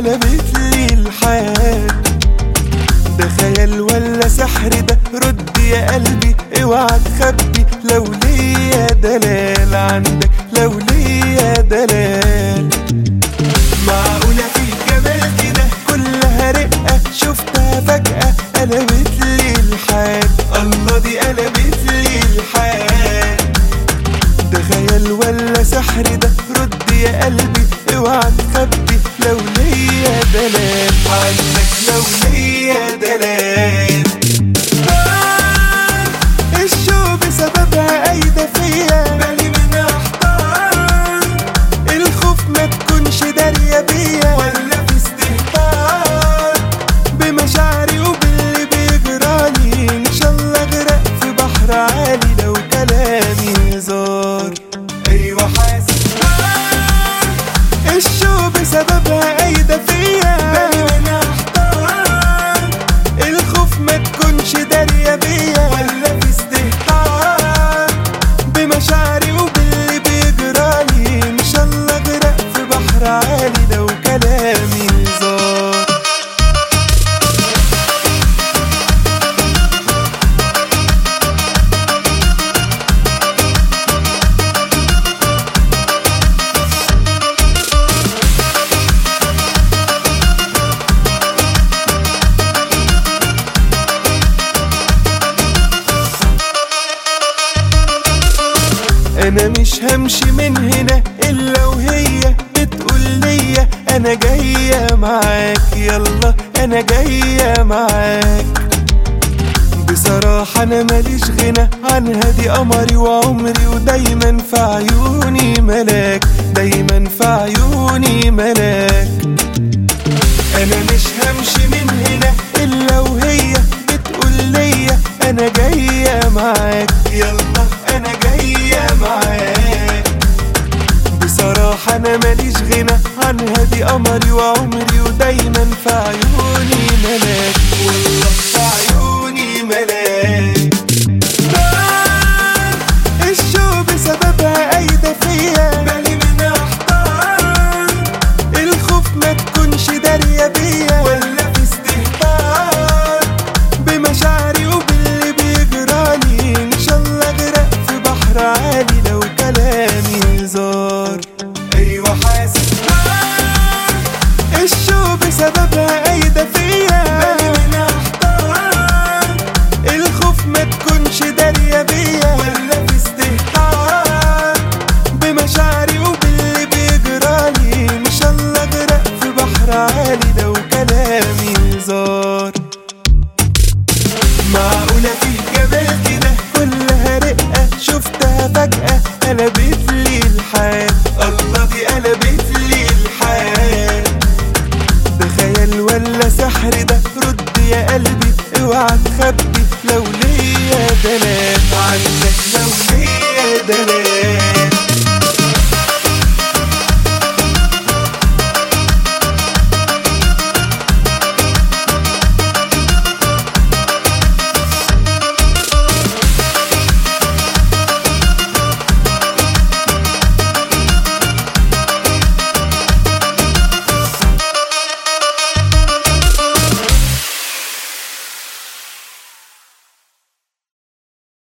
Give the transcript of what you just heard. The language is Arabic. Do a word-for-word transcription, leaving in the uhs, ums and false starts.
قلبت لي الحياة. ده خيال ولا سحر ده؟ رد يا قلبي اوعى تخبي، لو ليا دلال عندك، لو ليا دلال. معقولة في الجمال كده كلها رقة، شفتها فجأة قلبت لي الحياة. الله دي قلبت لي الحياة. ده خيال ولا سحر ده؟ رد يا قلبي اوعى تخبي، لو ليا دلال عندك، لو ليا دلال. آه الشوق بسببها قايدة فيا، بالي منها احتار. الخوف ما تكونش دارية بيا، ولا في استهتار بمشاعري وباللي بيجرالي. ان شاء الله اغرق في بحر عالي لو كلامي هزار. ايوه حاسس آه الشوق بسببها قايدة فيا، بالي منها احتار. الخوف ما تكونش دارية بيا، ولا في استهتار بمشاعري وباللي بيجرالي. ان شاء الله اغرق في بحر عالي لو كلامي هزار. انا مش همشي من هنا الا وهي بتقول ليا انا جاية معاك، يلا انا جاية معاك. بصراحة انا ماليش غنى عنها، دي قمري وعمري ودايما في عيوني ملاك، دايما في عيوني ملاك. انا مش همشي من هنا الا وهي بتقول ليا انا جاية معاك، يلا انا جاية معاك. بصراحة انا ماليش غنى عنها، دي قمري وعمري ودايما في عيوني ملاك، والله في عيوني ملاك. آه الشوق بسببها قايدة فيا، بالي منها احتار. الخوف ما تكونش دارية بيا، ولا في استهتار بمشاعري وباللي بيجرالي. ان شاء الله اغرق في بحر عالي لو كلامي هزار. ايوه حاسس آه الشوق بسببها قايدة فيا، بالي منها احتار. الخوف ما تكونش دارية بيا، ولا في استهتار بمشاعري وباللي بيجرالي. ان شاء الله اغرق في بحر عالي لو كلامي هزار. معقولة في الجمال كده كلها رقة، شفتها فجأة قلبت لي الحياة. الله دي قلبت لي الحياة. ده خيال ولا سحر ده؟ رد يا قلبي اوعى تخبي، لو ليا دلال عندك، لو ليا دلال.